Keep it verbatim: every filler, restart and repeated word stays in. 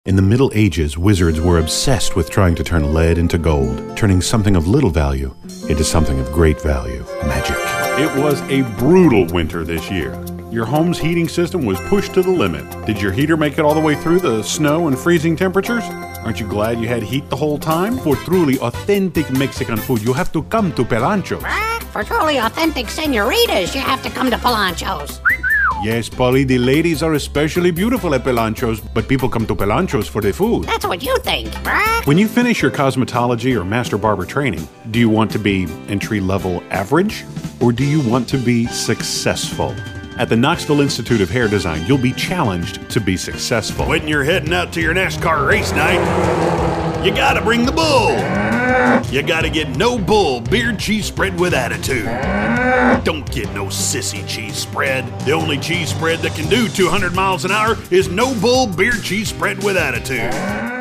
In the Middle Ages, wizards were obsessed with trying to turn lead into gold, turning something of little value into something of great value, magic. It was a brutal winter this year. Your home's heating system was pushed to the limit. Did your heater make it all the way through the snow and freezing temperatures? Aren't you glad you had heat the whole time? For truly authentic Mexican food, you have to come to Pelancho's. For truly authentic senoritas, you have to come to Pelancho's. Yes, Polly, the ladies are especially beautiful at Pelancho's, but people come to Pelancho's for their food. That's what you think. When you finish your cosmetology or master barber training, do you want to be entry-level average, or do you want to be successful? At the Knoxville Institute of Hair Design, you'll be challenged to be successful. When you're heading out to your NASCAR race night, you gotta bring the bull. You gotta get no bull beer cheese spread with attitude. Don't get no sissy cheese spread. The only cheese spread that can do two hundred miles an hour is no bull beer cheese spread with attitude.